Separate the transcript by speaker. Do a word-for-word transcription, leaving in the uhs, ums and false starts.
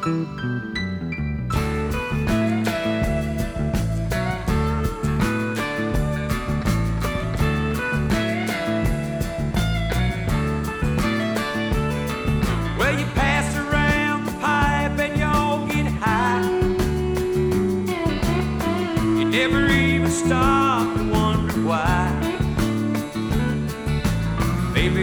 Speaker 1: Well, you pass around the pipe and you all get high. You never even stop to wonder why.